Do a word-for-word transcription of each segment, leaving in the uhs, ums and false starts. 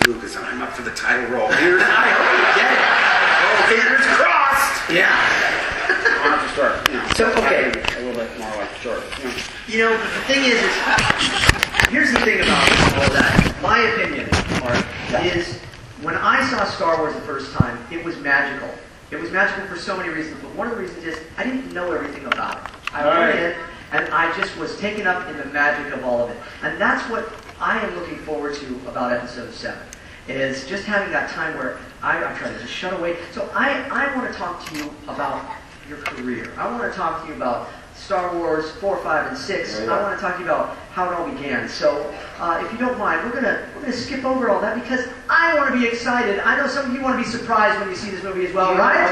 Lucas, and I'm up for the title role. Here's, I hope you get it. Oh, fingers crossed. Yeah. I'll have to start. You know, So, okay. A little bit more like short. You know. You know, the thing is, is here's the thing about all that. My opinion Mark, is when I saw Star Wars the first time, it was magical. It was magical for so many reasons, but one of the reasons is I didn't know everything about it. I went in, and I just was taken up in the magic of all of it. And that's what I am looking forward to about Episode seven, is just having that time where I, I try to just shut away. So I, I want to talk to you about your career. I want to talk to you about Star Wars four, five, and six. Right. I want to talk to you about how it all began. So, uh, if you don't mind, we're gonna we're gonna skip over all that because I want to be excited. I know some of you want to be surprised when you see this movie as well, right?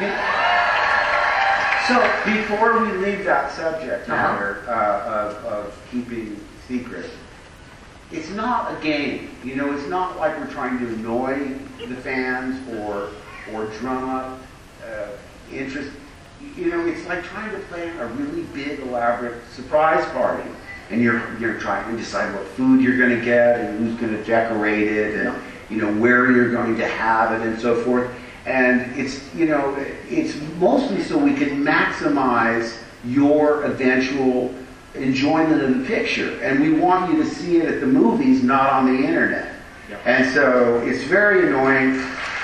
So before we leave that subject Uh-huh. matter uh, of, of keeping secret, it's not a game. You know, it's not like we're trying to annoy the fans or or drum up uh, interest. You know, it's like trying to plan a really big, elaborate surprise party, and you're you're trying to decide what food you're going to get and who's going to decorate it, and you know where you're going to have it, and so forth. And it's you know it's mostly so we can maximize your eventual enjoyment of the picture, and we want you to see it at the movies, not on the internet. Yep. And so it's very annoying.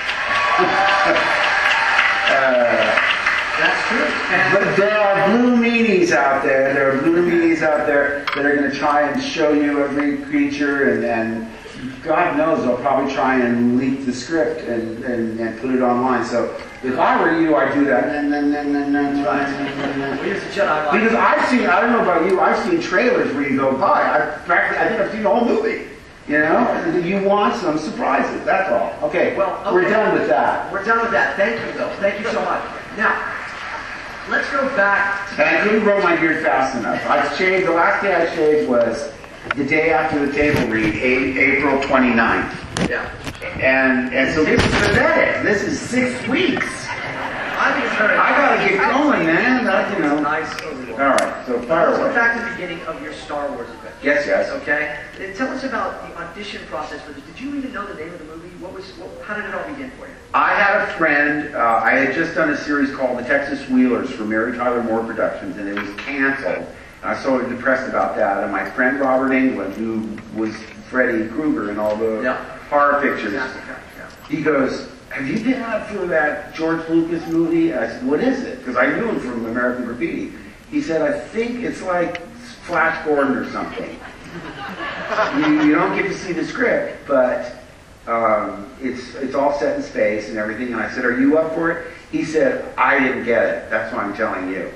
uh, That's true. And But there are blue meanies out there. There are blue meanies out there that are going to try and show you every creature, and, and God knows they'll probably try and leak the script and, and, and put it online. So if I were you, I'd do that. And then, then, then, then, well, here's the Jedi Mind. because I've seen, I don't know about you, I've seen trailers where you go, by. I practically, I think I've seen the whole movie. You know, you want some surprises. That's all. Okay, Well, okay. we're done with that. We're done with that. Thank you, though. Thank you so much. Now, let's go back to... And I couldn't grow my beard fast enough. I shaved, the last day I shaved was the day after the table read, April twenty-ninth. Yeah. And and so this is pathetic. This is six weeks. I think it's very... I gotta get going, man. That, you know. Nice overall. All right, so fire Let's go away. back to the beginning of your Star Wars adventure. Yes, yes. Okay? And tell us about the audition process for this. Did you even know the name of the movie? What was? What, how did it all begin for you? I had a friend, uh, I had just done a series called The Texas Wheelers for Mary Tyler Moore Productions, and it was canceled. I was sort of depressed about that, and my friend Robert Englund, who was Freddy Krueger in all the Yeah. horror pictures, Yeah, yeah. he goes, have you been out for that George Lucas movie? And I said, what is it? Because I knew him from American Graffiti. He said, I think it's like Flash Gordon or something. you, you don't get to see the script, but um, it's it's all set in space and everything. And I said, are you up for it? He said, I didn't get it. That's why I'm telling you.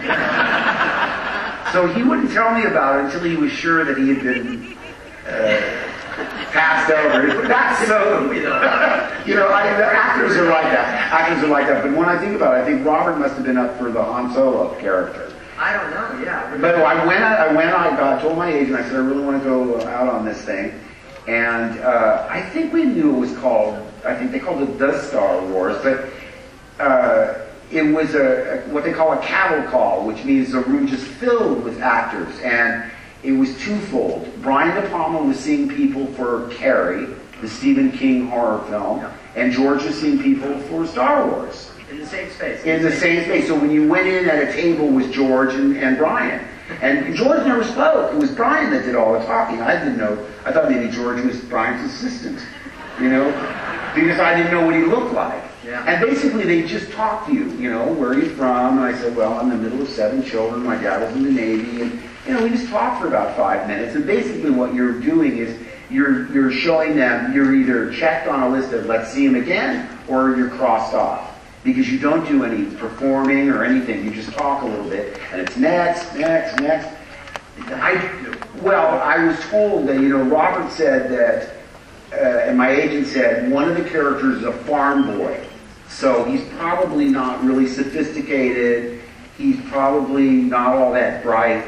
So he wouldn't tell me about it until he was sure that he had been uh, passed over. That's so, you know, I, the actors are like that. Actors are like that. But when I think about it, I think Robert must have been up for the Han Solo character. I don't know, yeah. But I went, I went, I got, told my agent, I said, I really want to go out on this thing. And uh, I think we knew it was called, I think they called it The Star Wars, but uh, it was a, a what they call a cattle call, which means a room just filled with actors. And it was twofold. Brian De Palma was seeing people for Carrie, the Stephen King horror film, Yeah. and George was seeing people for Star Wars. In the same space. In the same space. So when you went in at a table with George and, and Brian, and George never spoke. It was Brian that did all the talking. I didn't know. I thought maybe George was Brian's assistant, you know, because I didn't know what he looked like. Yeah. And basically they just talked to you, you know, where are you from? And I said, well, I'm in the middle of seven children. My dad was in the Navy. And, you know, we just talked for about five minutes. And basically what you're doing is you're, you're showing them you're either checked on a list of let's see him again, or you're crossed off. Because you don't do any performing or anything. You just talk a little bit. And it's next, next, next. I, well, I was told that, you know, Robert said that, uh, and my agent said, one of the characters is a farm boy. So he's probably not really sophisticated. He's probably not all that bright.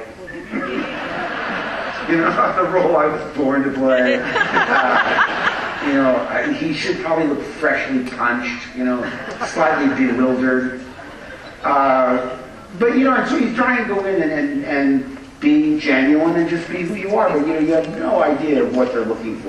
You know, not the role I was born to play. Uh, You know, I, he should probably look freshly punched, you know, slightly bewildered. Uh, but, you know, and so you try and go in and, and, and be genuine and just be who you are, but, you know, you have no idea of what they're looking for.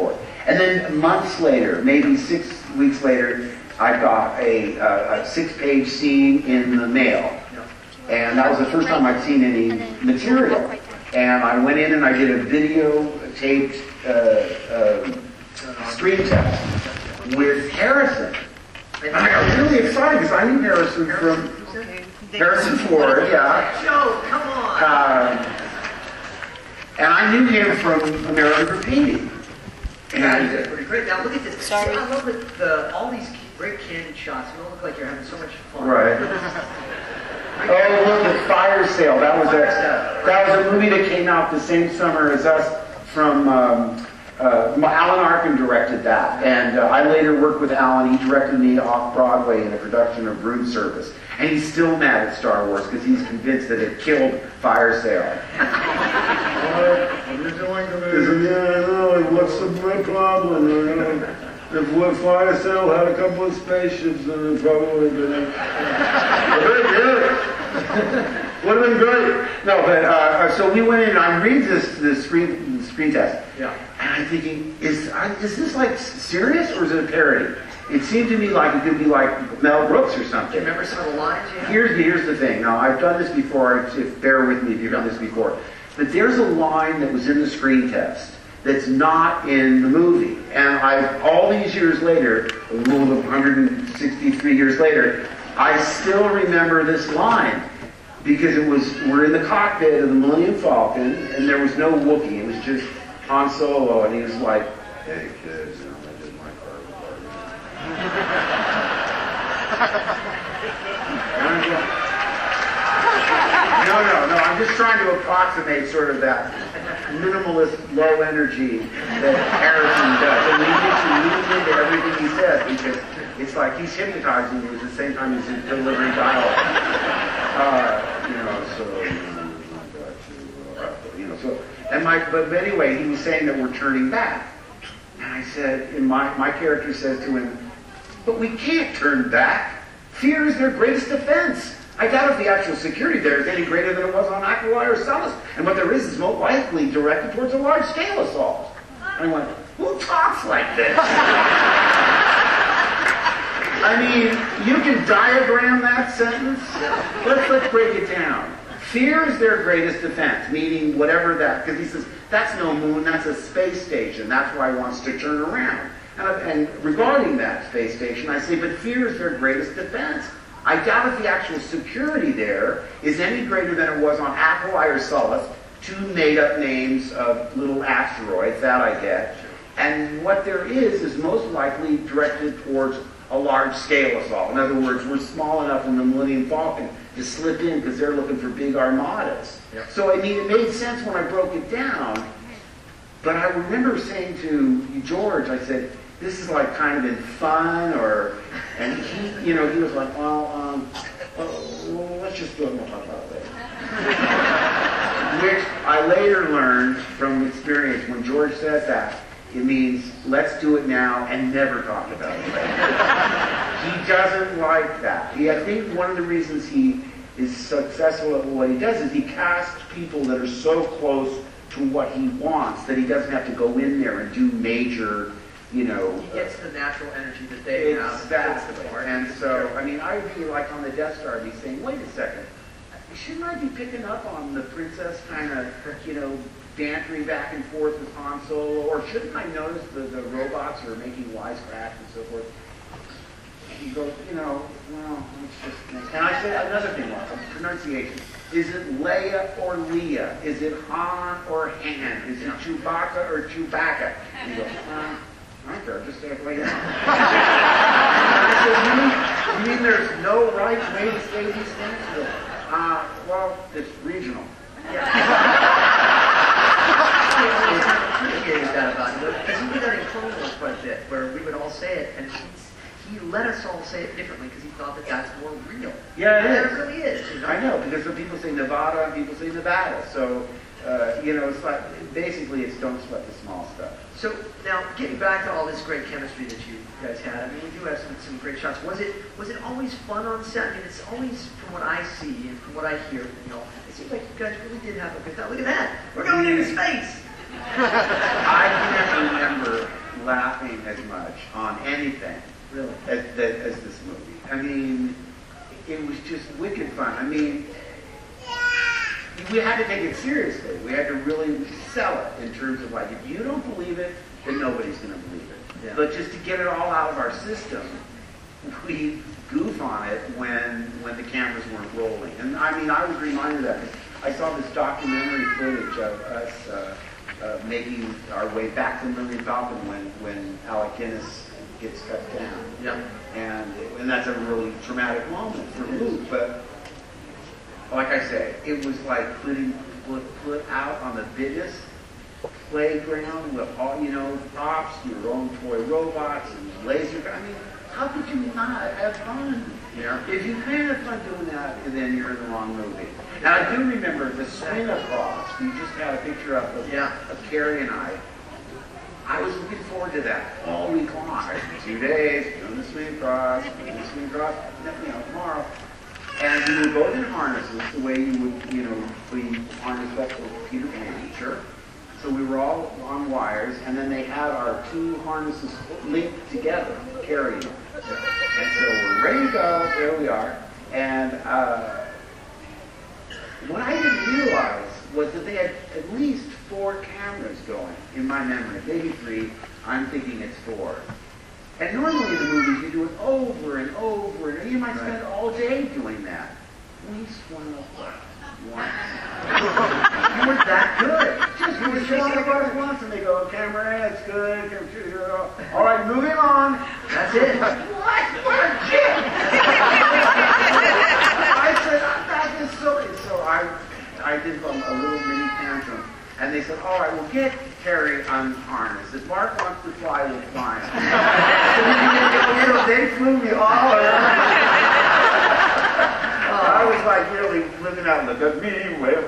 And then months later, maybe six weeks later, I got a, a, a six-page scene in the mail. And that was the first time I'd seen any material. And I went in and I did a video-taped uh, uh, screen test with Harrison. And I got really excited because I knew Harrison from Harrison Ford, yeah. Joe, come on. Uh, and I knew him from American Graffiti. And that's pretty great. Now look at this. Sorry. I love the, the, all these great candid shots. You don't look like you're having so much fun. Right. Oh, look, the Fire Sale. That was a that was a movie that came out the same summer as us. From um, uh, Alan Arkin directed that, and uh, I later worked with Alan. He directed me off Broadway in a production of Brood Service, and he's still mad at Star Wars because he's convinced that it killed Fire Sale. What are you doing to me? Yeah, I know. What's the big problem? You know? If what Fire Sale had a couple of spaceships, then it probably would have been. Very good. Would have been great. No, but uh, so we went in and I read this this screen the screen test. Yeah. And I'm thinking, is I, is this like serious or is it a parody? It seemed to me like it could be like Mel Brooks or Do something. you remember some of the lines? Yeah. Here's here's the thing. Now I've done this before. If, bear with me if you've done this before. But there's a line that was in the screen test that's not in the movie. And I all these years later, a little of one hundred sixty-three years later, I still remember this line. Because it was, we're in the cockpit of the Millennium Falcon, and there was no Wookiee. It was just Han Solo, and he was like, "Hey kids, you know, I did my part." No, no, no. I'm just trying to approximate sort of that minimalist, low energy that Harrison does, and we get to lean into everything he says because it's like he's hypnotizing you at the same time he's delivering dialogue. Uh, you know, so, you know, uh, you know, so, and my, but anyway, he was saying that we're turning back. And I said, and my, my character says to him, but we can't turn back. Fear is their greatest defense. I doubt if the actual security there is any greater than it was on Aquilai or Celis. And what there is is most likely directed towards a large-scale assault. And I went, who talks like this? I mean, you can diagram that sentence. Let's, let's break it down. Fear is their greatest defense, meaning whatever that, because he says, that's no moon, that's a space station. That's why he wants to turn around. And, and regarding that space station, I say, but fear is their greatest defense. I doubt if the actual security there is any greater than it was on Aquilai or Celis, two made-up names of little asteroids, that I get. And what there is is most likely directed towards a large-scale assault. In other words, we're small enough in the Millennium Falcon to slip in because they're looking for big armadas. Yep. So, I mean, it made sense when I broke it down, but I remember saying to George, I said, this is like kind of in fun, or, and he, you know, he was like, well, um, well, let's just do it and we'll talk about it later. Which I later learned from experience, when George said that, it means let's do it now and never talk about it later. He doesn't like that. He, I think one of the reasons he is successful at what he does is he casts people that are so close to what he wants that he doesn't have to go in there and do major, you know. He gets the natural energy that they have. Exactly. And so, I mean, I would be like on the Death Star, be saying, wait a second, shouldn't I be picking up on the princess kind of, you know, bantering back and forth with Han Solo, or shouldn't I notice the, the robots are making wisecracks and so forth? He goes, you know, well, it's just... And I said another thing, Martha, pronunciation. Is it Leia or Leah? Is it Han or Han? Is it Chewbacca or Chewbacca? And he goes, uh, I don't care, just say it like that. And I said, you mean, you mean there's no right way to say these things? He goes, uh, well, it's regional. Yeah. I appreciated that about him, because he did that in Clone Wars quite a bit, where we would all say it, and he's, he let us all say it differently because he thought that that's more real. Yeah, it and is. It really is. You know? I know, because when people say Nevada and people say Nevada, so uh, you know, it's like basically it's don't sweat the small stuff. So now, getting back to all this great chemistry that you guys had, I mean, we do have some, some great shots. Was it was it always fun on set? I mean, it's always, from what I see and from what I hear, you know, it seems like you guys really did have a good time. Look at that, we're going into space. I can't remember laughing as much on anything Really? as, that, as this movie. I mean, it was just wicked fun. I mean, we had to take it seriously. We had to really sell it in terms of like, if you don't believe it, then nobody's going to believe it. Yeah. But just to get it all out of our system, we goof on it when when the cameras weren't rolling. And I mean, I was reminded of it. I saw this documentary footage of us uh, uh, making our way back to Millennium Falcon when when Alec Guinness gets cut down. Yeah. And and that's a really traumatic moment for Luke. But like I say, it was like putting put, put out on the biggest playground with all, you know, props, your own toy robots and laser. I mean, how could you not have fun? Yeah. If you can't have fun doing that, then you're in the wrong movie. Now I do remember the swing across. We just had a picture up of, Yeah. of Carrie and I. I was looking forward to that all week long. Two days, doing the swing across, doing the swing across, you know, tomorrow. And we would both in harnesses, the way you would, you know, be harnessed up with Peter Pan, sure. So we were all on wires, and then they had our two harnesses linked together, carrying them. And so we're ready to go, there we are. And uh, what I didn't realize was that they had at least four cameras going, in my memory. Maybe three, I'm thinking it's four. And normally in the movies you do it over and over, and you might spend all day doing that. We swung up once. You were that good. Just we were swung up once, and they go, camera, it's good. Camera, all right, moving on. That's it. What? What a kid! I said, that is silly. So I, I did a, a little mini tantrum. And they said, all right, we'll get Carrie unharnessed. If Mark wants to fly, we'll fly. So they flew me all around. I was like really living out, look at me, wave.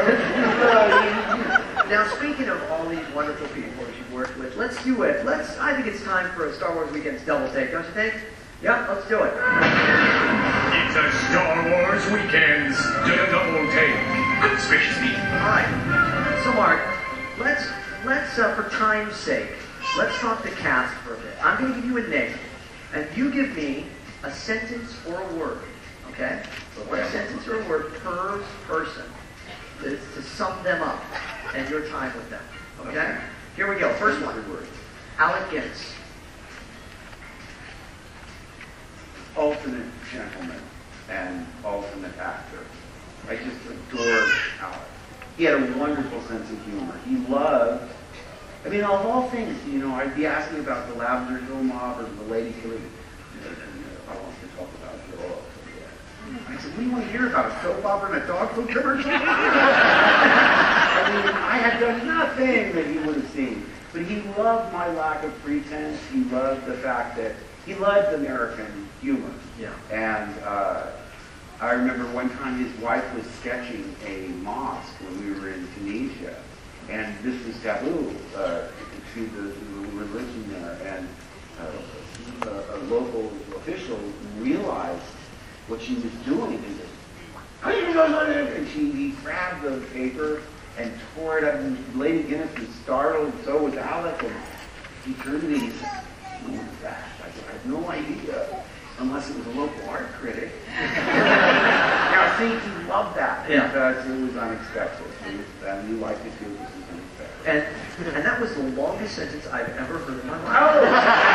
Now, speaking of all these wonderful people that you've worked with, let's do it. Let's. I think it's time for a Star Wars Weekend's double take, don't you think? Yeah, let's do it. It's a Star Wars Weekend's double take. Good spacious me. All right. So, Mark, let's let's uh, for time's sake, let's talk the cast for a bit. I'm going to give you a name, and you give me a sentence or a word. Okay? A sentence or a word per person to, to sum them up and your time with them. Okay? Here we go. First one. Alec Guinness. Ultimate gentleman and ultimate actor. I just adored Alec. He had a wonderful sense of humor. He loved, I mean, of all things, you know, I'd be asking about the Lavender Hill Mob or the Lady Killing. I want to talk about it. Oh, yeah. I said, what do you want to hear about? A soap opera and a dog food commercial? I mean, I had done nothing that he would have seen. But he loved my lack of pretense. He loved the fact that he loved American humor. Yeah. And uh, I remember one time his wife was sketching a mosque when we were in Tunisia, and this was taboo uh, to, the, to the religion there. And uh, a, a local official realized what she was doing, and, and she he grabbed the paper and tore it up. And Lady Guinness was startled, so was Alec, and he turned to me and he said, "Who was that?" I said, "I have no idea." Unless it was a local art critic. Now, see, he loved that Yeah. because it was unexpected. It was, and you liked it too because it was unexpected. And and that was the longest sentence I've ever heard in my life. Oh!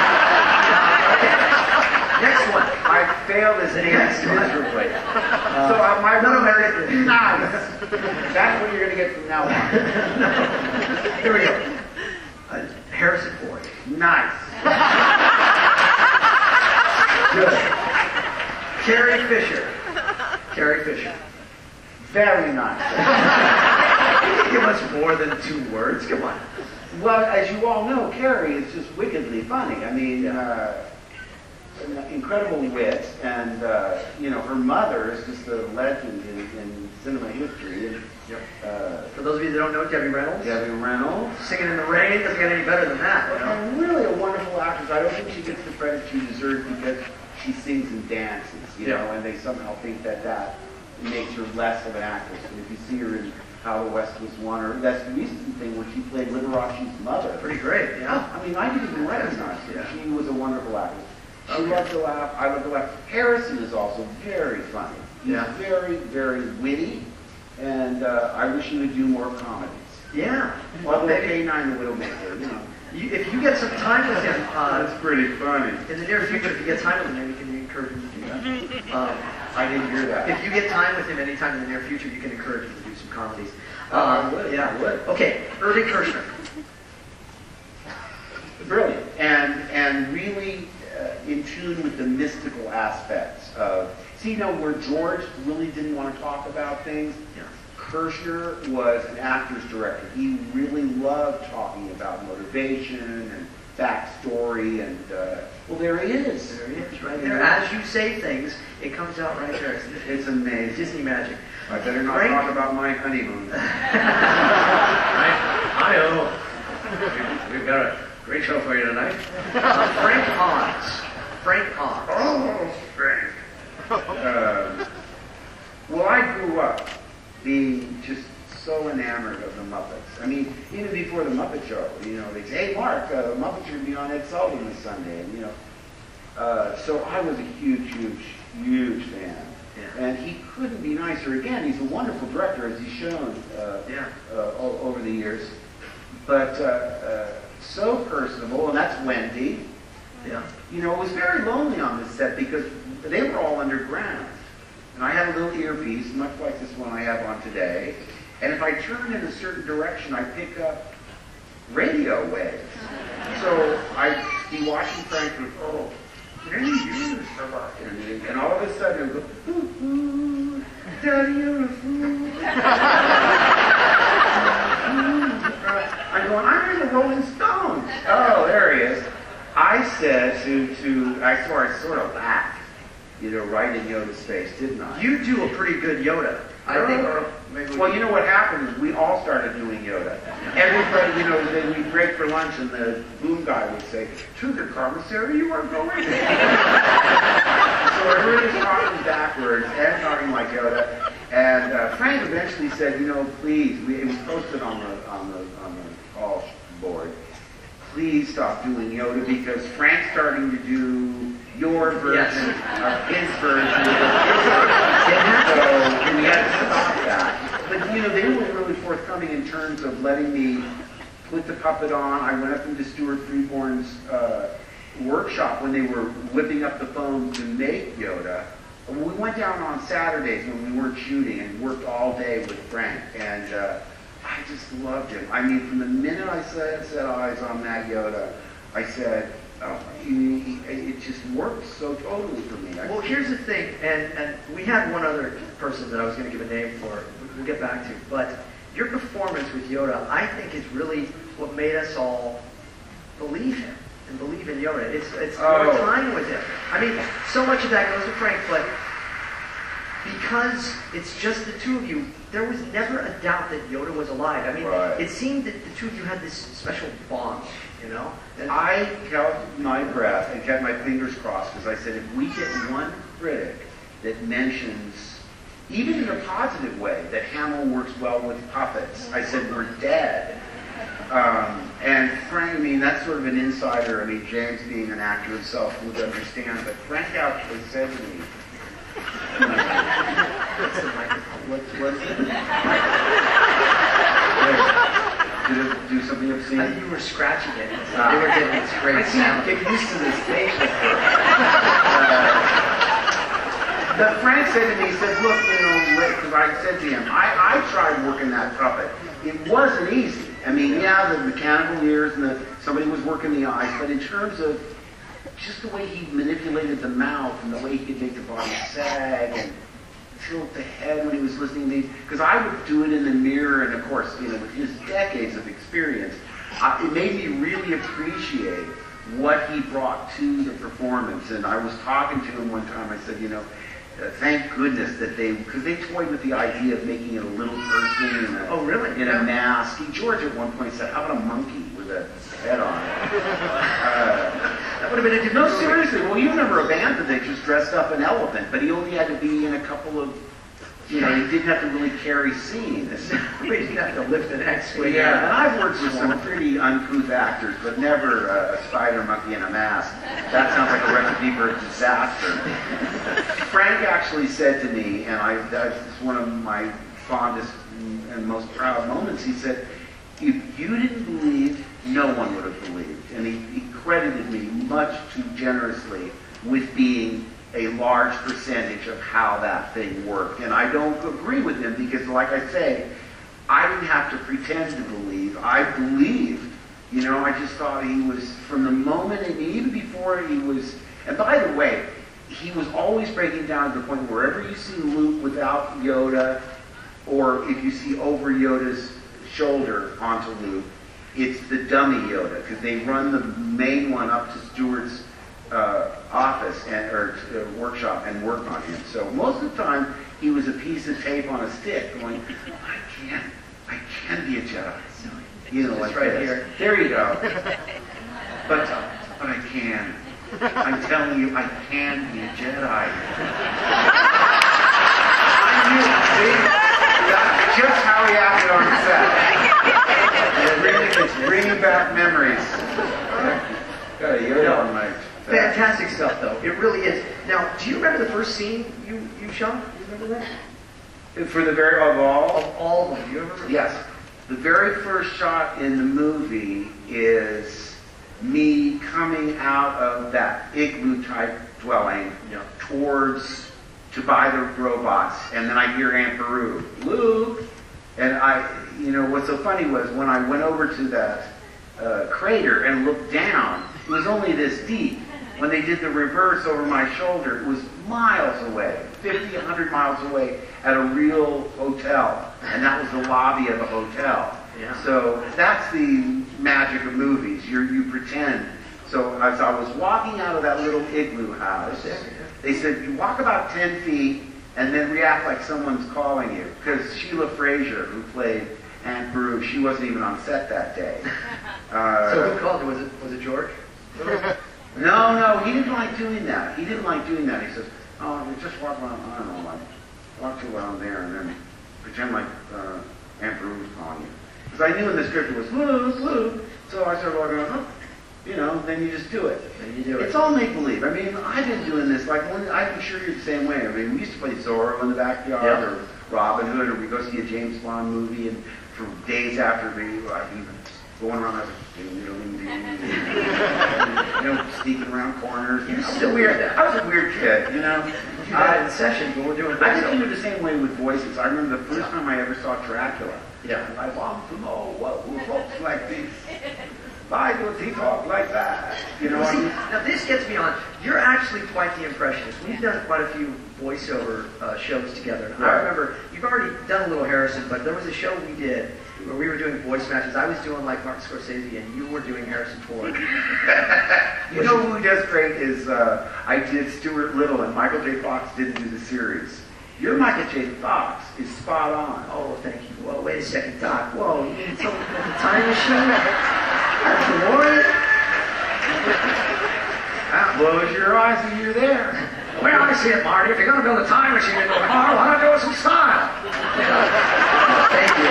Next one. I failed as an Next answer one. miserably. Uh, so uh, my no, no, word no, is nice. That's what you're going to get from now on. Here we go. Uh, Harrison Ford. Nice. Good. Carrie Fisher. Carrie Fisher. Very nice. You can give us more than two words. Come on. Well, as you all know, Carrie is just wickedly funny. I mean, uh, an incredible wit, and uh, you know, her mother is just a legend in, in cinema history. And, Yep. uh, For those of you that don't know, Debbie Reynolds. Debbie Reynolds. Singing in the Rain doesn't get any better than that. You know? And really a wonderful actress. I don't think she gets the credit she deserves because she sings and dances, you Yeah. know, and they somehow think that that makes her less of an actress. And if you see her in How the West Was Won, or that's the recent thing when she played Liberace's mother. Pretty great, yeah. I mean, I didn't even recognize her. Yeah. She was a wonderful actress. She Okay. loved to laugh. I love to laugh. Harrison is also very funny. He's Yeah. very, very witty, and uh, I wish he would do more comedies. Yeah. Well, Although maybe K nine the Widowmaker, you know. you, if you get some time with him uh, That's pretty funny. in the near future, if you get time with him, maybe you can encourage him to do that. Um, I didn't hear that. if you get time with him anytime in the near future, you can encourage him to do some comedies. Oh, I Um, would, yeah. I would. Okay, Irving Kershner. Brilliant, and and really uh, in tune with the mystical aspects of. See, you know, where George really didn't want to talk about things. Yeah. Kershner was an actor's director. He really loved talking about motivation and backstory, and uh, well, there he is. There he is, right there. As you say things, it comes out right there. It's, It's amazing. Disney magic. I better not Frank- talk about my honeymoon. Hi, oh. We've got a great show for you tonight. Uh, Frank Oz. Frank Oz. Oh, Frank. Um, well, I grew up being just so enamored of the Muppets. I mean, even before the Muppet Show, you know, they'd say, "Hey, Mark, uh, Muppets are going to be on Ed Sullivan this Sunday," and you know, uh, so I was a huge, huge, huge fan. Yeah. And he couldn't be nicer. Again, he's a wonderful director, as he's shown uh, Yeah. uh, o- over the years. But uh, uh, so personable, and that's Wendy. Yeah. You know, it was very lonely on this set because they were all underground. And I had a little earpiece, much like this one I have on today. And if I turn in a certain direction, I pick up radio waves. So I'd be watching Frank and, oh, can you do this for us? And, and all of a sudden it would go, ooh, ooh, Daddy, you're a fool. I'm going, I'm in the Rolling Stones. Oh, there he is. I said to, to I sort of, sort of laughed, you know, right in Yoda's face, didn't I? You do a pretty good Yoda. I think. Maybe we Well, you know what happened is we all started doing Yoda. Everybody, you know, then we'd break for lunch and the boom guy would say, "To the commissary you are going." So everybody's talking backwards and talking like Yoda. And uh, Frank eventually said, you know, please, we, it was posted on the on the on the call board. Please stop doing Yoda because Frank's starting to do your version of his version. So we had to stop that. But you know, they were really forthcoming in terms of letting me put the puppet on. I went up into Stuart Freeborn's uh, workshop when they were whipping up the foam to make Yoda. We went down on Saturdays when we weren't shooting and worked all day with Frank, and uh, I just loved him. I mean, from the minute I set, set eyes on that Yoda, I said, oh, he, he, it just worked so totally for me. I Well, here's the thing, and, and we had one other person that I was going to give a name for. We'll get back to, but your performance with Yoda, I think, is really what made us all believe him and believe in Yoda. It's it's Oh. your time with him. I mean, so much of that goes to Frank, but because it's just the two of you, there was never a doubt that Yoda was alive. I mean, Right. it seemed that the two of you had this special bond, you know? And I held my breath and kept my fingers crossed because I said, if we get one critic that mentions, even in a positive way, that Hamill works well with puppets, I said, we're dead. Um, and Frank, I mean, that's sort of an insider. I mean, James being an actor himself would understand, but Frank actually said to me, What's the microphone? what's, what's it? Did it do something I obscene? think you were scratching it. Ah. They were getting this I great can't sound. get used to this facial hair. Uh, but Frank said to me, he said, look, you know, because I said to him, I, I tried working that puppet. It wasn't easy. I mean, yeah, the mechanical ears and the, somebody was working the eyes, but in terms of just the way he manipulated the mouth and the way he could make the body sag and tilt the head when he was listening to me, because I would do it in the mirror, and of course, you know, with his decades of experience, uh, it made me really appreciate what he brought to the performance. And I was talking to him one time, I said, you know, uh, thank goodness that they, because they toyed with the idea of making it a little person in a, Oh, really? in Yeah. a mask. George at one point said, how about a monkey with a head on it? Uh, That would have been a different no, movie. seriously. Well, you remember a band that they just dressed up an elephant, but he only had to be in a couple of you know, you didn't have to really carry scenes. You didn't have to lift an X-wing. Yeah, and I've worked with some pretty uncouth actors, but never uh, a spider monkey in a mask. That sounds like a recipe for a disaster. Frank actually said to me, and I, that's one of my fondest and most proud moments, he said, if you didn't believe, no one would have believed. And he, he credited me much too generously with being a large percentage of how that thing worked. And I don't agree with him because, like I say, I didn't have to pretend to believe. I believed. You know, I just thought he was, from the moment, and even before he was, and by the way, he was always breaking down to the point where wherever you see Luke without Yoda, or if you see over Yoda's shoulder onto Luke, it's the dummy Yoda, because they run the main one up to Stewart's uh, office and or uh, workshop and work on him. So most of the time, he was a piece of tape on a stick, going, "I can't, I can be a Jedi." You know, like right this. here. There you go. But, but I can. I'm telling you, I can be a Jedi. I knew, see? That's just how he acted on set. It's bringing, it's bringing back memories. Got a Yoda on my... Fantastic stuff, though. It really is. Now, do you remember the first scene you, you shot? Do you remember that? For the very, of all? Of all of them. Do you remember? Yes. The very first shot in the movie is me coming out of that igloo-type dwelling Yeah. towards, to buy the robots, and then I hear Aunt Beru, "Luke!" And I, you know, what's so funny was when I went over to that uh, crater and looked down, it was only this deep. When they did the reverse over my shoulder, it was miles away, fifty, a hundred miles away, at a real hotel. And that was the lobby of a hotel. Yeah. So that's the magic of movies. You you pretend. So as I was walking out of that little igloo house, they said, you walk about ten feet and then react like someone's calling you. Because Sheila Fraser, who played Aunt Beru, she wasn't even on set that day. Uh, So who called you? Was it, was it George? No, no, he didn't like doing that. He didn't like doing that. He says, "Oh, we just walk around, I don't know, like, walk to around there and then pretend like uh, Aunt Beru was calling you." Because I knew in the script it was Luke, Luke. So I started walking around, oh, you know, then you just do it. Then you do it. It's all make-believe. I mean, I've been doing this, like, when, I'm sure you're the same way. I mean, we used to play Zorro in the backyard, Yeah. or Robin Hood, or we go see a James Bond movie, and for days after, we, like, even going around, I was you know, sneaking around corners. You're I was still a weird. weird. I was a weird kid, you know. We do that in sessions when we're doing I just voiceover. do it the same way with voices. I remember the first Yeah. time I ever saw Dracula. Yeah. I want to know what who talks like this. Why does he talk like that? You know. Well, I see, mean, now this gets me on. You're actually quite the impressionist. We've done quite a few voiceover uh, shows together. And I Right. remember, you've already done a little Harrison, but there was a show we did where we were doing voice matches. I was doing like Martin Scorsese, and you were doing Harrison Ford. you know who does great is uh, I did Stuart Little, and Michael J. Fox didn't do the series. Your Michael J. Fox is spot on. Oh, thank you. Well, wait a second, Doc. Whoa, you mean someone with a time machine? That's the warrior? That blows your eyes when you're there. Well, I see it, Marty. If you're going to build a time machine into a car, why not do it some style? Thank you.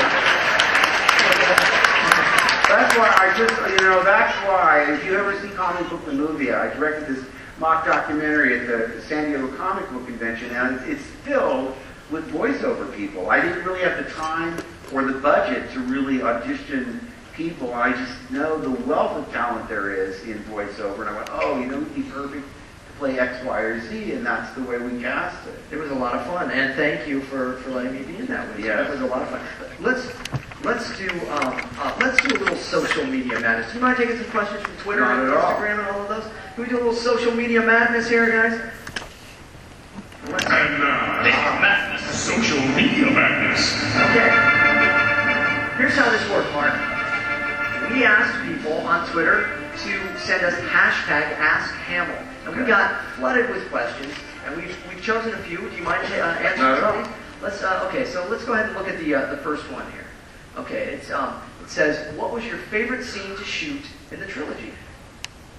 That's why I just, you know, that's why, if you ever see Comic Book the Movie, I directed this mock documentary at the San Diego Comic Book Convention, and it's filled with voiceover people. I didn't really have the time or the budget to really audition people. I just know the wealth of talent there is in voiceover, and I went, oh, you know, it'd be perfect to play X, Y, or Z, and that's the way we cast it. It was a lot of fun, and thank you for, for letting me be in that with you. Yes. That was a lot of fun. Let's let's do um, uh, let's do a little social media madness. Do you mind taking some questions from Twitter Not and at all. Instagram and all of those? Can we do a little social media madness here, guys? Let's- And now, madness, social media madness. Okay. Here's how this worked, Mark. We asked people on Twitter to send us hashtag AskHamill. And we got flooded with questions, and we've, we've chosen a few. Do you mind uh, answering Not at all. some of these? Let's, uh, okay, so let's go ahead and look at the, uh, the first one here. Okay, it's, um, it says, what was your favorite scene to shoot in the trilogy?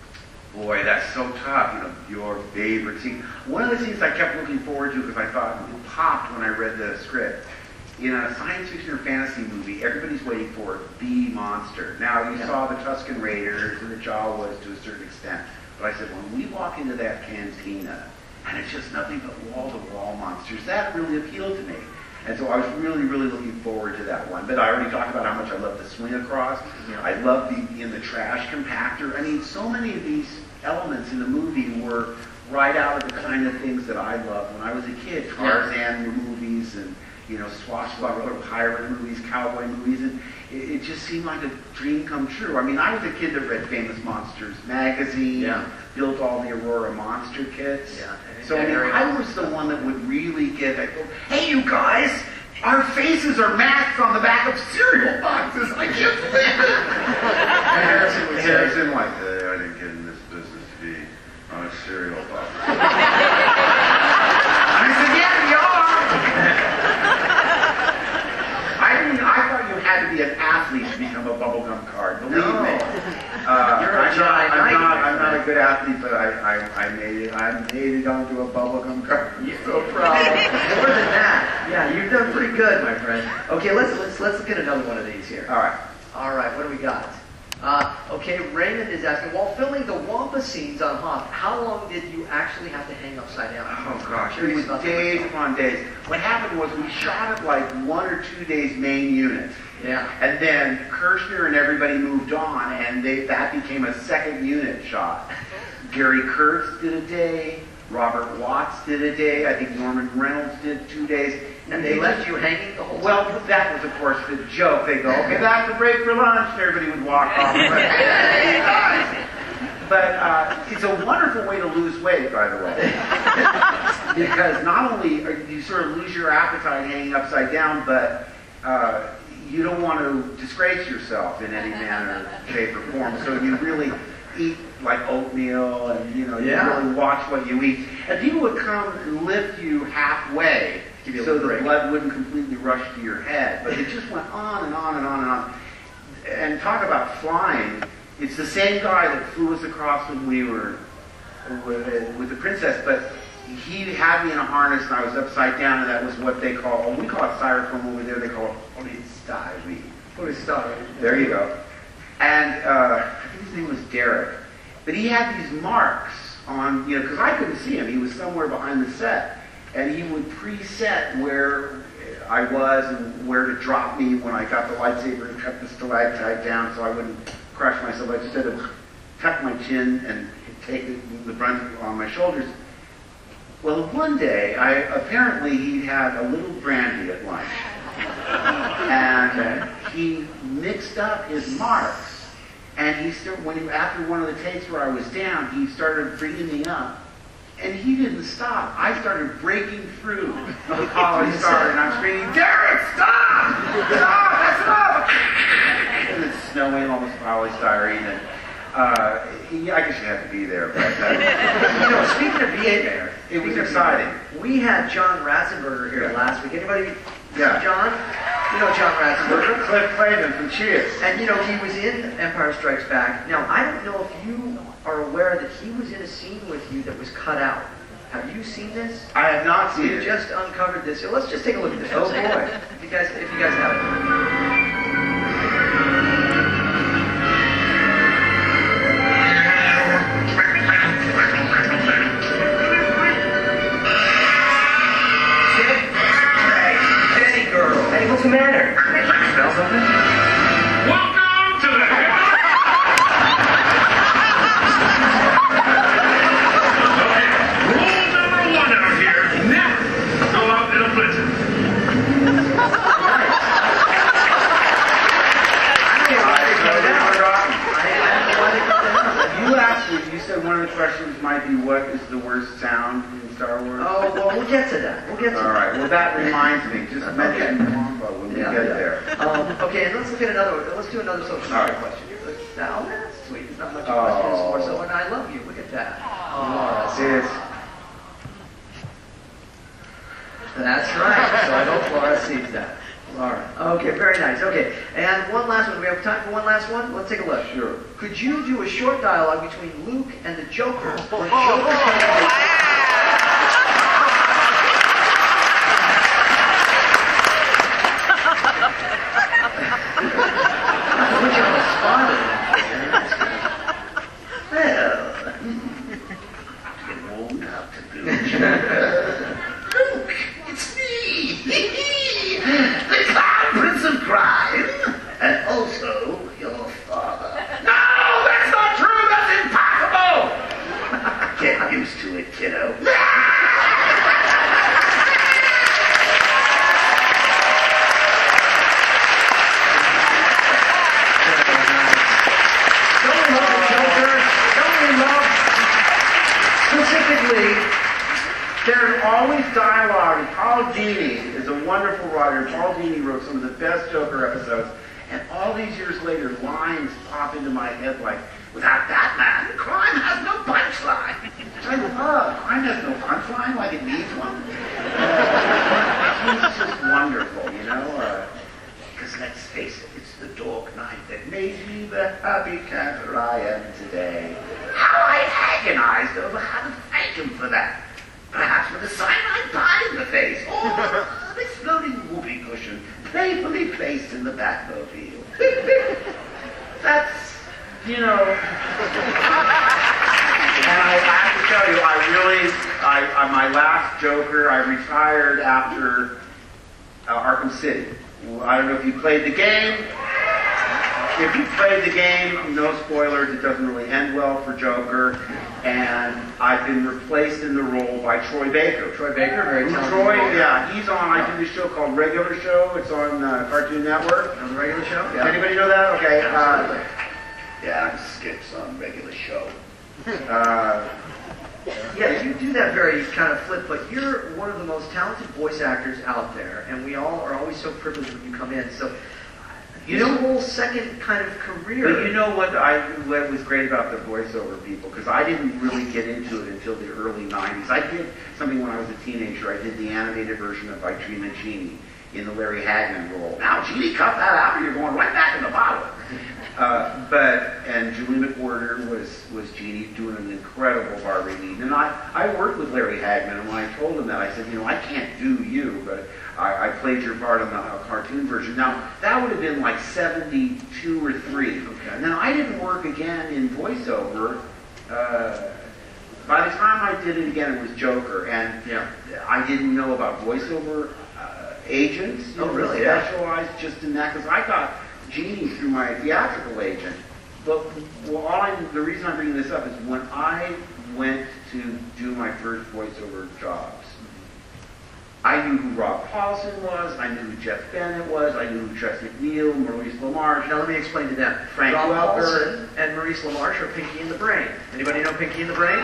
boy, that's so tough. You know, your favorite scene. One of the scenes I kept looking forward to because I thought it popped when I read the script. In a science fiction or fantasy movie, everybody's waiting for the monster. Now, you Yeah. saw the Tusken Raiders and the Jawas to a certain extent. But I said, when we walk into that cantina, and it's just nothing but wall-to-wall monsters, that really appealed to me. And so I was really, really looking forward to that one. But I already talked about how much I love the swing across. Yeah. I love the in the trash compactor. I mean, so many of these elements in the movie were right out of the kind of things that I loved when I was a kid. Tarzan movies and, you know, swashbuckler pirate movies, cowboy movies, and it, it just seemed like a dream come true. I mean, I was a kid that read Famous Monsters magazine, Yeah. built all the Aurora monster kits. Yeah. So I, mean, I was the one that would really get, I go, hey, you guys, our faces are masks on the back of cereal boxes. I can't believe it. And Harrison was Harrison like, uh, I didn't get in this business to be on a cereal box. I said, yeah, we are. I mean, I thought you had to be an athlete to become a bubblegum card. Believe No. me. Uh, You're a I'm, not, I'm, giant not, Nike I'm not a fan. good athlete, but I, I, I made it. I made it onto a bubblegum card. I'm so proud. More than that. Yeah, you've done pretty good, my friend. Okay, let's let's let's look at another one of these here. All right. All right, what do we got? Uh, okay, Raymond is asking, while filming the Wampa scenes on Hoth, how long did you actually have to hang upside down? Oh gosh, it Curious was about that days myself. upon days. What happened was we shot it like one or two days main unit. Yeah. And then Kirshner and everybody moved on, and they, that became a second unit shot. Gary Kurtz did a day, Robert Watts did a day, I think Norman Reynolds did two days. And they left you hanging the whole time? Well, that was, of course, the joke. They go, okay, that's the break for lunch, and everybody would walk off. Hey, guys! But uh, it's a wonderful way to lose weight, by the way. Because not only are you sort of lose your appetite hanging upside down, but uh, you don't want to disgrace yourself in any manner, shape, or form. So you really eat like oatmeal, and you know, Yeah. you really watch what you eat. And people would come and lift you halfway, Give you a so little the break. blood wouldn't completely rush to your head. But it just went on and on and on and on. And talk about flying. It's the same guy that flew us across when we were with, with the princess, but he had me in a harness and I was upside down, and that was what they call, well, we call it styrofoam over there, they call it polystyrene. Polystyrene. There you go. And uh, I think his name was Derek. But he had these marks on, you know, because I couldn't see him. He was somewhere behind the set. And he would preset where I was and where to drop me when I got the lightsaber and cut the stalactite down so I wouldn't crush myself. I just had to tuck my chin and take the brunt on my shoulders. Well, one day, I apparently he had a little brandy at lunch. And he mixed up his marks. And he started, when he, after one of the takes where I was down, he started bringing me up. And he didn't stop. I started breaking through the polystyrene, and I'm screaming, Derek, stop! Stop! Stop! And it's snowing, almost polystyrene, and uh, yeah, I guess you had to be there. But uh, You know, speaking of being there, it was speaking of exciting. being there, we had John Ratzenberger here Yeah. last week. Anybody? Yeah. John? You know John Ratzenberger? Cliff Clavin from Cheers. And you know, he was in Empire Strikes Back. Now, I don't know if you are aware that he was in a scene with you that was cut out. Have you seen this? I have not seen We it. just uncovered this. So let's just take a look at this. Oh, for a second. boy. If you guys, if you guys have it. Hey, girl. Hey, what's the matter? Smell something? Welcome to the Okay, rule number one out here: never go out in a blizzard. You asked me, you said one of the questions might be what is the worst sound in Star Wars? Oh, well, we'll get to that. We'll get to All that. right, well that reminds me, just mention Wampa when we Yeah, get yeah. there. Um, okay, and let's look at another. Let's do another social All media right. question. Now, oh, that's sweet. It's not much of a question. It's more so, and I love you. Look at that. Oh, Sis, that's right. So I hope Laura sees that. All right. Okay, very nice. Okay, and one last one. We have time for one last one? Let's take a look. Sure. Could you do a short dialogue between Luke and the Joker? When Joker came Put you on the spot in that. Well, get warmed up to do Luke, it's me, the Clown Prince of Crime, and also your father. No, that's not true. That's impossible. Get used to it, kiddo. Specifically, There's always dialogue. And Paul Dini is a wonderful writer. Paul Dini wrote some of the best Joker episodes. And all these years later, lines pop into my head like, without Batman, crime has no punchline. I love crime has no punchline like it needs one. Uh, it's just wonderful, you know. Because uh, let's face it, it's the Dark Knight that made me the happy camper I am today. How I agonized over how to thank him for that. Perhaps with a cyanide pie in the face, or an exploding whoopee cushion playfully placed in the Batmobile. That's, you know. And I have to tell you, I really, I, I my last Joker, I retired after uh, Arkham City. I don't know if you played the game. If you played the game, no spoilers, it doesn't really end well for Joker. And I've been replaced in the role by Troy Baker. Troy Baker, very talented. Troy, yeah, he's on, I do this show called Regular Show. It's on uh, Cartoon Network. On the regular show? Does anybody know that? Okay. Uh, Yeah, I'm skips on regular show. uh, Yeah, you do that very kind of flip, but you're one of the most talented voice actors out there, and we all are always so privileged when you come in. So, you know, whole second kind of career. But you know what I what was great about the voiceover people, because I didn't really get into it until the early nineties. I did something when I was a teenager. I did the animated version of I Dream of Jeannie in the Larry Hagman role. Now, Jeannie, cut that out, or you're going right back in the bottle. Uh, but, and Julie McWhorter was, was Jeannie doing an incredible Barbie Eden. And I, I worked with Larry Hagman, and when I told him that, I said, you know, I can't do you, but I, I played your part on the uh, cartoon version. Now, that would have been like seventy-two or three. Okay. Now, I didn't work again in voiceover. Uh, by the time I did it again, it was Joker, and Yeah. I didn't know about voiceover uh, agents. You Oh, know, really? Specialized just in that, because I got Jeannie through my theatrical agent. But well, all I, the reason I'm bringing this up is when I went to do my first voiceover jobs, I knew who Rob Paulson was, I knew who Jeff Bennett was, I knew who Tress MacNeille, Maurice LaMarche. Now let me explain to them. Frank Rob Welker. Paulson and Maurice LaMarche are Pinky and the Brain. Anybody know Pinky and the Brain?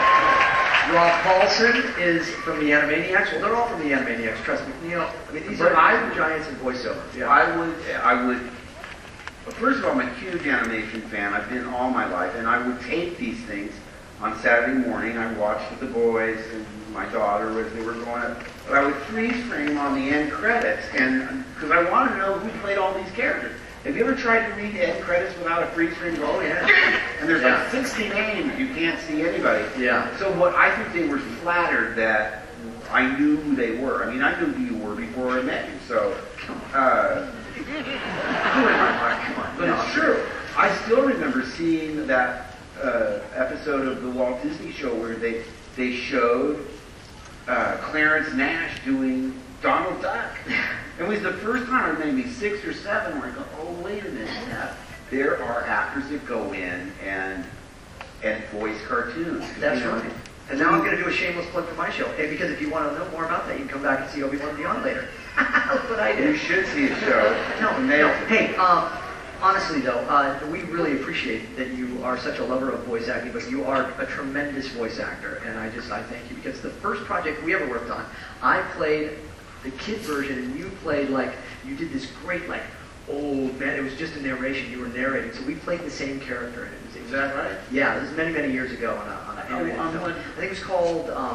Rob Paulson is from the Animaniacs. Well, they're all from the Animaniacs. Tress MacNeille. I mean, these But are I- I, giants in voiceover. Yeah. I would, I would, well, first of all, I'm a huge animation fan. I've been all my life, and I would tape these things on Saturday morning. I watched with the boys and my daughter as they were going up. But I would freeze frame on the end credits, and because I wanted to know who played all these characters. Have you ever tried to read end credits without a freeze frame? Oh yeah. And there's Yeah. like sixty names. You can't see anybody. Yeah. So what I think they were flattered that I knew who they were. I mean, I knew who you were before I met you. So. Uh, Who am I, Mark? Come on. But it's true. I still remember seeing that uh, episode of the Walt Disney Show where they they showed uh, Clarence Nash doing Donald Duck. It was the first time, or maybe six or seven, where I go, oh wait a minute, yeah, there are actors that go in and and voice cartoons. That's You know, right. And now I'm going to do a shameless plug for my show. And because if you want to know more about that, you can come back and see Obi-Wan Beyond later. That's what I You did. should see a show. No, It's no. amazing. Hey, um, honestly though, uh, we really appreciate that you are such a lover of voice acting, but you are a tremendous voice actor, and I just I thank you because the first project we ever worked on, I played the kid version, and you played like you did this great like old man. It was just a narration. You were narrating, so we played the same character, and it was Is that right? yeah. This is many many years ago on a on an animated on film. what? I think it was called um,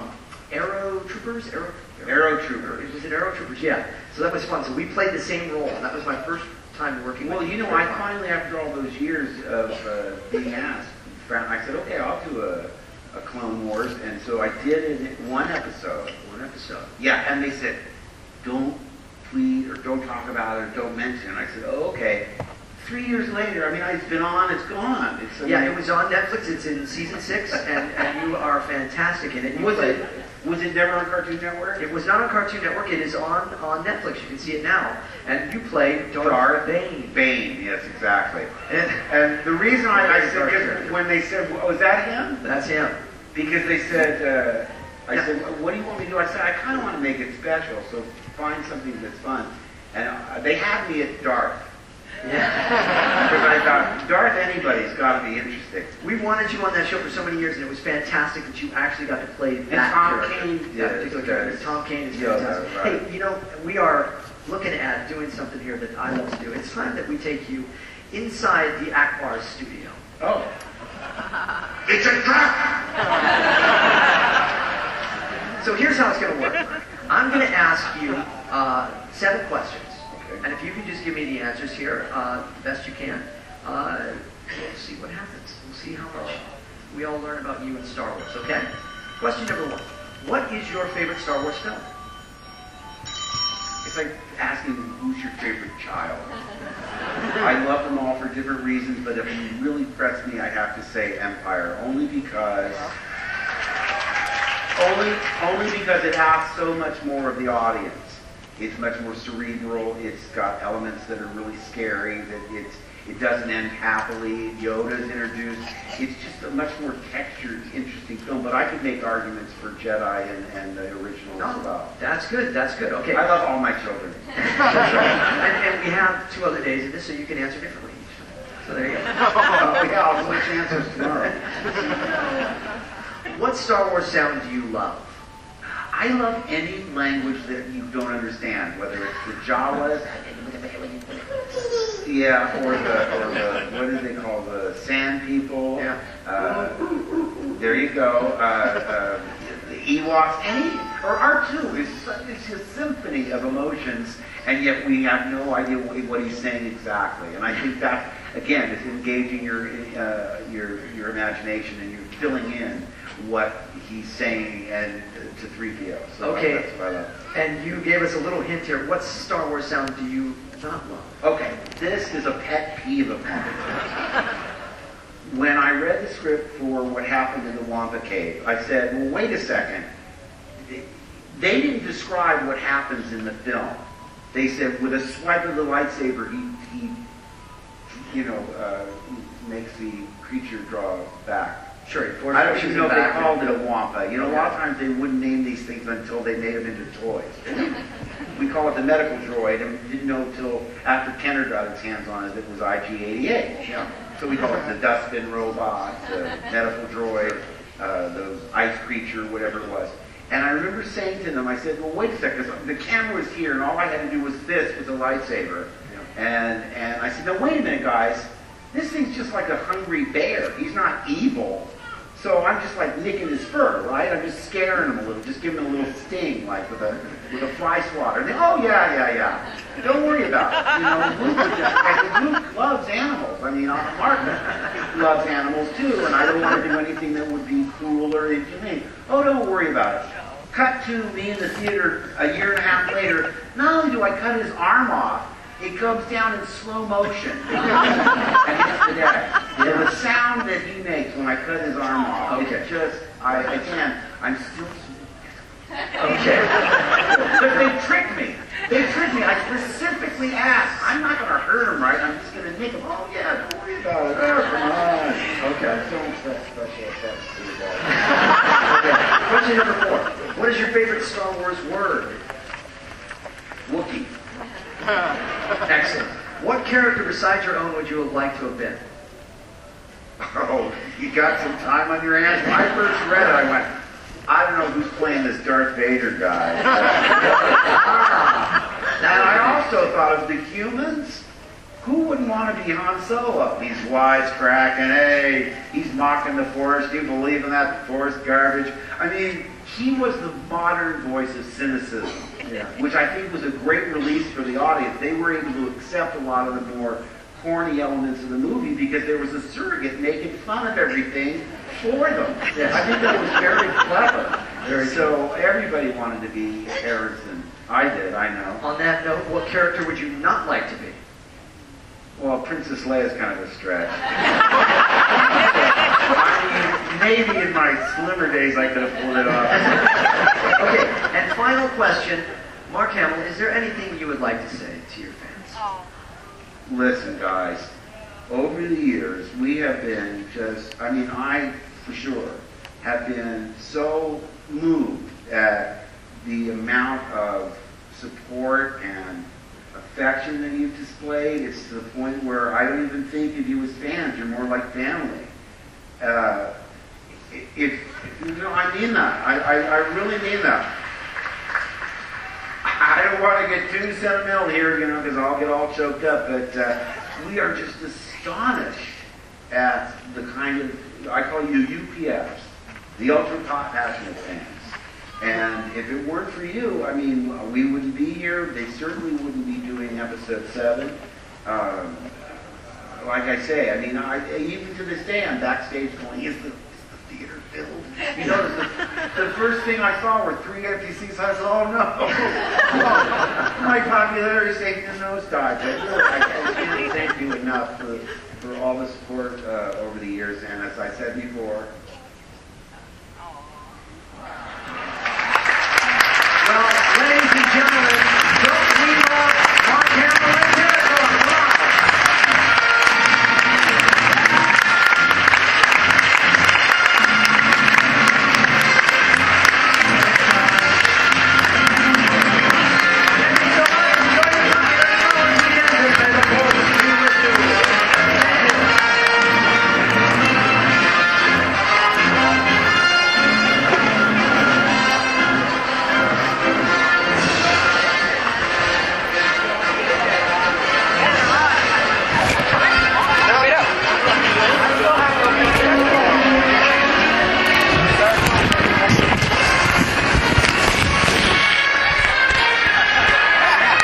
Aero Troopers? Aero, Aero Trooper. Was it Aero Troopers? Yeah. So that was fun. So we played the same role. That was my first time working Well, with you know, I finally, after all those years of uh, being asked, found, I said, okay, I'll do a, a Clone Wars. And so I did it in one episode. One episode. Yeah, and they said, don't please, or don't talk about it, or don't mention it. I said, oh, okay. Three years later, I mean, it's been on, it's gone. It's, I Yeah, mean, it was on Netflix. It's in season six, and, and you are fantastic in it. You Was played- it? Was it never on Cartoon Network? It was not on Cartoon Network. It is on, on Netflix. You can see it now. And you played Darth, Darth Bane. Bane, yes, exactly. And And the reason I, I Very said, dark because character. when they said, was that him? that's him. Because they said, uh, I Yeah. said, what do you want me to do? I said, I kind of want to make it special, so find something that's fun. And uh, they had me at Darth. Yeah. Because I thought, Darth anybody's got to be interesting. We wanted you on that show for so many years, and it was fantastic that you actually got to play And that Tom character. Kane that did, particular does. character. Tom Kane is Yeah, fantastic. right. Hey, you know, we are looking at doing something here that I love to do. It's time that we take you inside the Akbar studio. Oh. It's a trap! So here's how it's going to work. I'm going to ask you uh, seven questions. Okay. And if you can just give me the answers here, uh, the best you can, uh, we'll see what happens. We'll see how much we all learn about you and Star Wars, okay? Question number one. What is your favorite Star Wars film? It's like asking who's your favorite child. I love them all for different reasons, but if you really press me, I have to say Empire, only because only only because it asks so much more of the audience. It's much more cerebral. It's got elements that are really scary. That it's it doesn't end happily. Yoda's introduced. It's just a much more textured, interesting film. But I could make arguments for Jedi and, and the original as No, well. that's good. That's good. Okay. I love all my children. and, and we have two other days of this, so you can answer differently. So there you go. Oh, yeah, I'll switch answers tomorrow. What Star Wars sound do you love? I love any language that you don't understand, whether it's the Jawas, yeah, or the, or the, what do they call the Sand People? Yeah. Uh, there you go. Uh, uh, the Ewoks, any, or R two. It's, it's a symphony of emotions, and yet we have no idea what, what he's saying exactly. And I think that, again, is engaging your uh, your your imagination, and you're filling in what he's saying and uh, to three P O. So Okay. that's what I love. And you gave us a little hint here. What Star Wars sound do you not love? Okay, this is a pet peeve of mine. When I read the script for what happened in the Wampa Cave, I said, well, wait a second. They didn't describe what happens in the film. They said, with a swipe of the lightsaber, he, he you know, uh, makes the creature draw back. Sure. I don't even know if they called it a Wampa. You know, a lot of times they wouldn't name these things until they made them into toys. We call it the medical droid, and we didn't know until after Kenner got his hands on it that it was I G eighty-eight. Yeah. So we call it the dustbin robot, the medical droid, uh, the ice creature, whatever it was. And I remember saying to them, I said, well, wait a second, the camera was here, and all I had to do was this with a lightsaber. And, and I said, now wait a minute, guys. This thing's just like a hungry bear. He's not evil. So I'm just like nicking his fur, right? I'm just scaring him a little, just giving him a little sting, like with a with a fly swatter. And they, oh yeah, yeah, yeah. Don't worry about it. You know, Luke, is just, like, Luke loves animals. I mean, Mark loves animals too, and I don't want to do anything that would be cruel or inhumane. Oh, don't worry about it. Cut to me in the theater a year and a half later. Not only do I cut his arm off, it comes down in slow motion and hits the deck. And the sound that he makes when I cut his arm off, Okay. it's just, I, again, I'm still... Okay. But they tricked me. They tricked me. I specifically asked, I'm not going to hurt him, right? I'm just going to nick him. Oh, yeah, don't worry about it. Oh, come on. Okay. Don't expect special effects to do that. Okay. Question number four. What is your favorite Star Wars word? Wookiee. Excellent. What character besides your own would you have liked to have been? Oh, you got some time on your hands? When I first read it, I went, I don't know who's playing this Darth Vader guy. And I also thought of the humans. who wouldn't want to be Han Solo? He's wisecracking, hey, he's mocking the Force. Do you believe in that Force garbage? I mean, he was the modern voice of cynicism, Yeah. which I think was a great release for the audience. They were able to accept a lot of the more corny elements of the movie because there was a surrogate making fun of everything for them. Yes. I think that was very clever. Very so everybody wanted to be Harrison. I did, I know. On that note, what character would you not like to be? Well, Princess Leia is kind of a stretch. I mean, maybe in my slimmer days I could have pulled it off. Okay, and final question. Mark Hamill, is there anything you would like to say to your fans? Listen, guys, over the years, we have been just, I mean, I, for sure, have been so moved at the amount of support and affection that you've displayed. It's to the point where I don't even think of you as fans. You're more like family. Uh, if, you know, I mean that. I, I, I really mean that. I don't want to get too sentimental here, you know, because I'll get all choked up, but uh, we are just astonished at the kind of, I call you U P Fs, the ultra passionate fans. And if it weren't for you, I mean, we wouldn't be here. They certainly wouldn't be doing episode seven. Um, like I say, I mean, I, even to this day, I'm backstage going, is the, is the theater filled? You know, the, the first thing I saw were three empty seats. I said, oh no. My popularity is taking a nosedive. But really, I, I can't thank you enough for, for all the support uh, over the years. And as I said before,